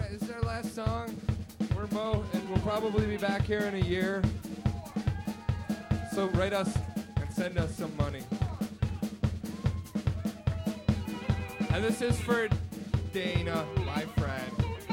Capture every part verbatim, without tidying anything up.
this is our last song. We're Mo, and we'll probably be back here in a year. So write us and send us some money. And this is for Dana, my friend.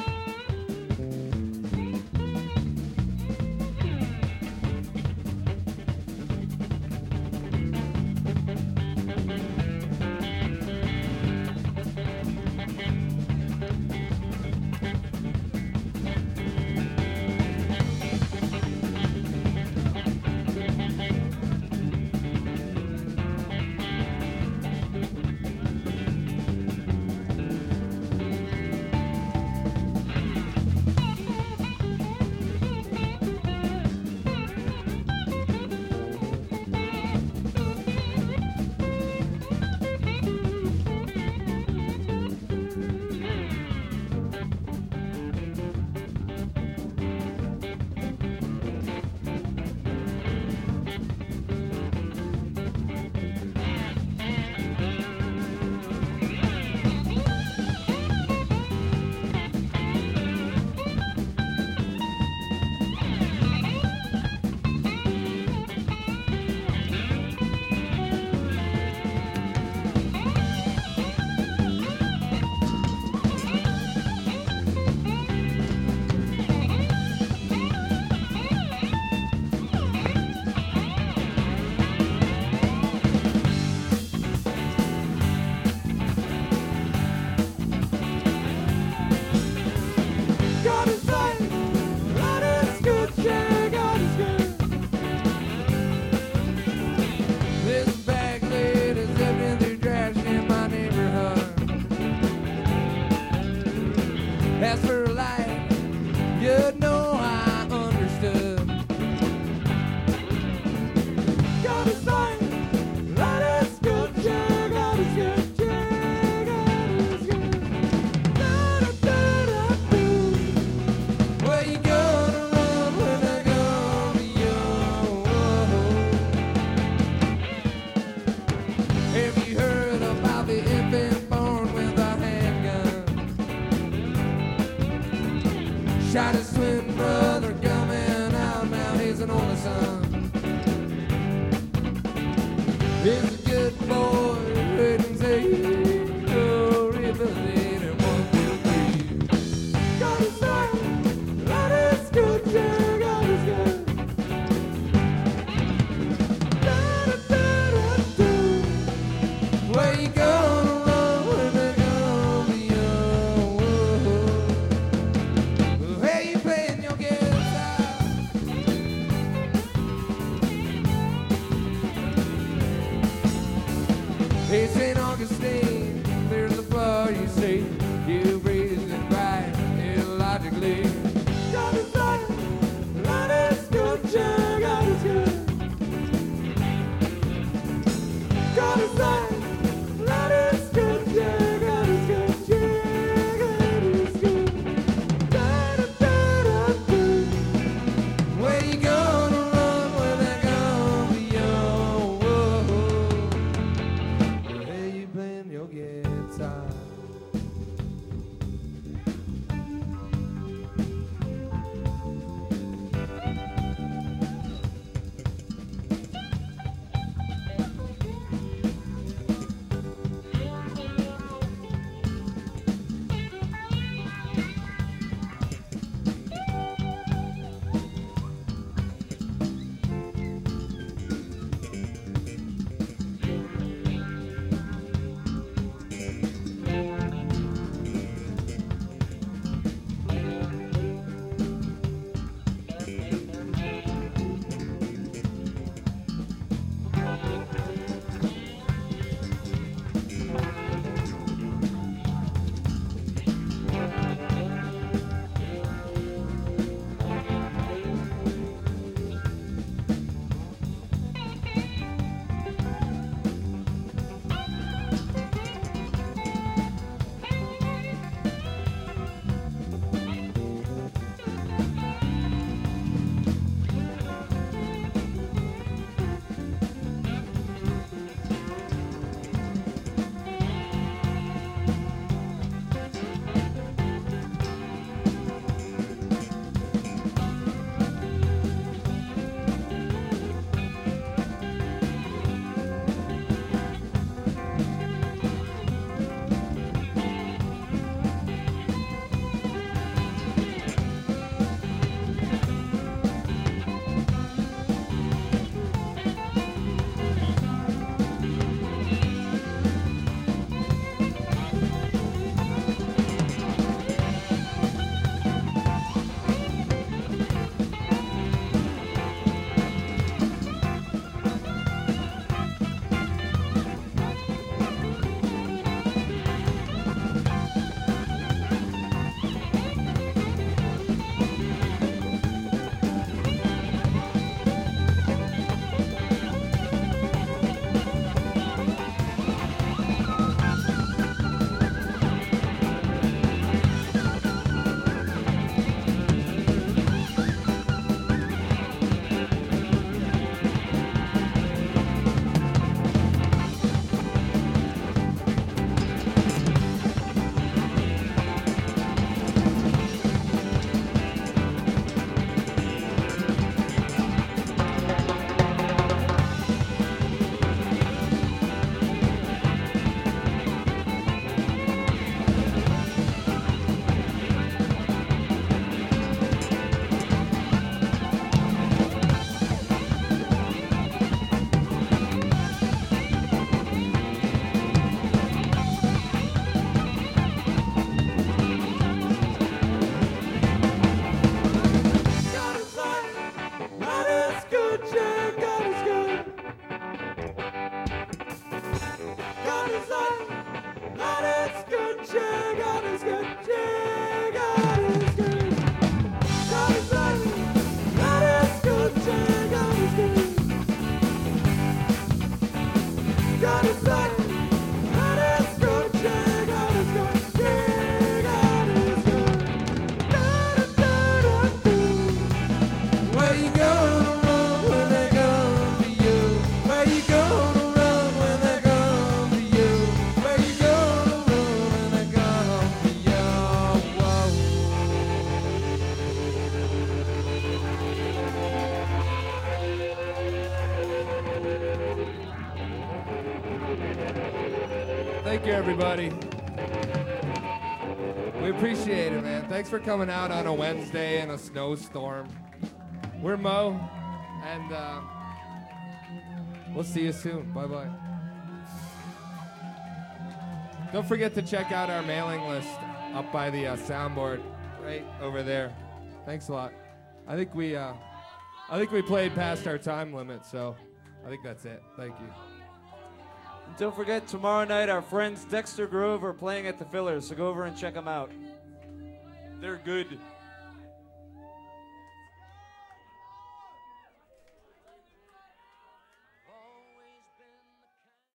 Shot his twin brother coming out, now he's an only son. He's a good boy, waiting to say, go rebuild in one, two, three. Got his son, got his good, yeah, got his good. Da-da-da-da-da. Where you going alone when they're gonna be young? Whoa. Where you playing your guitar? Thank you, everybody. We appreciate it, man. Thanks for coming out on a Wednesday in a snowstorm. We're Mo, and uh, we'll see you soon. Bye-bye. Don't forget to check out our mailing list up by the uh, soundboard right over there. Thanks a lot. I think we, uh, I think we played past our time limit, so I think that's it. Thank you. And don't forget, tomorrow night our friends Dexter Grove are playing at the Fillers, so go over and check them out. They're good.